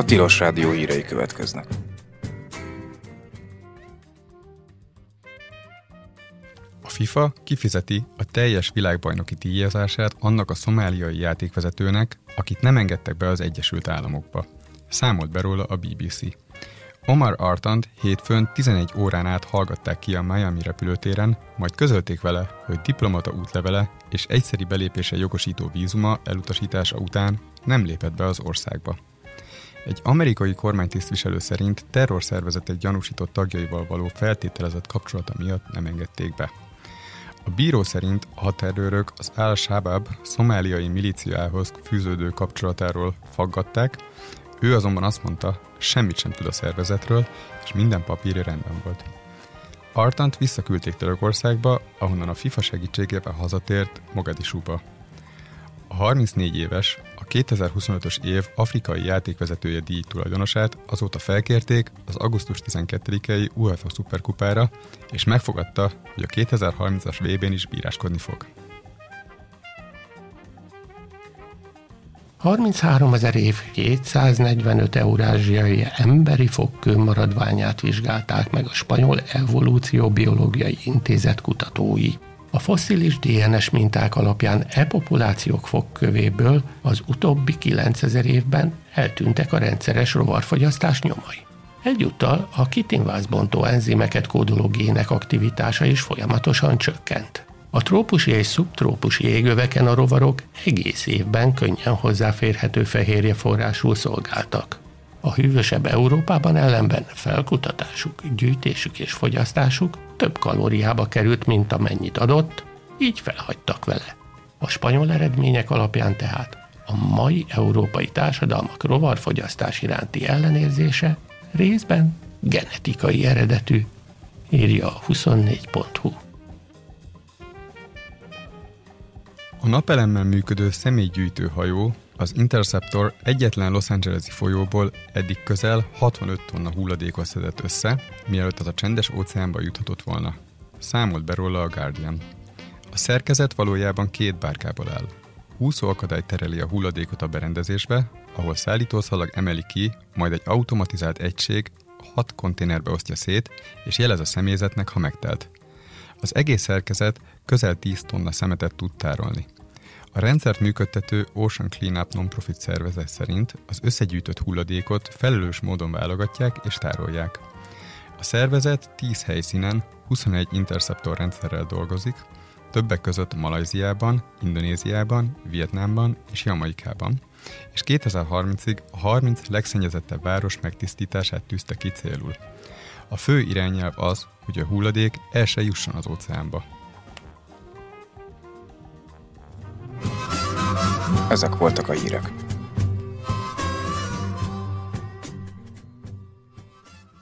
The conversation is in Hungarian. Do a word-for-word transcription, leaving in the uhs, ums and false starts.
Tilos Rádió hírei következnek. A FIFA kifizeti a teljes világbajnoki díjazását annak a szomáliai játékvezetőnek, akit nem engedtek be az Egyesült Államokba. Számolt be róla a bé bé cé. Omar Artant hétfőn tizenegy órán át hallgatták ki a Miami repülőtéren, majd közölték vele, hogy diplomata útlevele és egyszeri belépése jogosító vízuma elutasítása után nem lépett be az országba. Egy amerikai kormánytisztviselő szerint terrorszervezetek gyanúsított tagjaival való feltételezett kapcsolata miatt nem engedték be. A bíró szerint a hadtérőrök az Al-Shabaab szomáliai milíciához fűződő kapcsolatáról faggatták, ő azonban azt mondta, semmit sem tud a szervezetről, és minden papírja rendben volt. Artant visszaküldték Törökországba, ahonnan a FIFA segítségével hazatért Mogadisúba. A harmincnégy éves, a kétezer-huszonötös év afrikai játékvezetője díj tulajdonosát azóta felkérték az augusztus tizenkettedikei UEFA szuperkupára, és megfogadta, hogy a kétezer-harmincas vé bén is bíráskodni fog. harmincháromezer év kétszáznegyvenöt eurázsiai emberi fogkő maradványát vizsgálták meg a Spanyol Evolúcióbiológiai Intézet kutatói. A fosszilis dé en es minták alapján e populációk fogkövéből az utóbbi kilencezer évben eltűntek a rendszeres rovarfogyasztás nyomai. Egyúttal a kitinvázbontó enzimeket kódoló gének aktivitása is folyamatosan csökkent. A trópusi és szubtrópusi égöveken a rovarok egész évben könnyen hozzáférhető fehérje forrásul szolgáltak. A hűvösebb Európában ellenben felkutatásuk, gyűjtésük és fogyasztásuk több kalóriába került, mint amennyit adott, így felhagytak vele. A spanyol eredmények alapján tehát a mai európai társadalmak rovarfogyasztás iránti ellenérzése részben genetikai eredetű, írja a huszonnégy pont hu. A napelemmel működő személygyűjtő hajó, az Interceptor egyetlen Los Angeles-i folyóból eddig közel hatvanöt tonna hulladékot szedett össze, mielőtt az a csendes óceánba juthatott volna. Számolt be róla a Guardian. A szerkezet valójában két bárkából áll. Úszóakadály tereli a hulladékot a berendezésbe, ahol szállítószalag emeli ki, majd egy automatizált egység hat konténerbe osztja szét, és jelez a személyzetnek, ha megtelt. Az egész szerkezet közel tíz tonna szemetet tud tárolni. A rendszert működtető Ocean Cleanup non-profit szervezet szerint az összegyűjtött hulladékot felelős módon válogatják és tárolják. A szervezet tíz helyszínen huszonegy Interceptor rendszerrel dolgozik, többek között Malajziában, Indonéziában, Vietnámban és Jamaikában, és kétezer-harmincig a harminc legszennyezettebb város megtisztítását tűzte ki célul. A fő irányelv az, hogy a hulladék el se jusson az óceánba. Ezek voltak a hírek.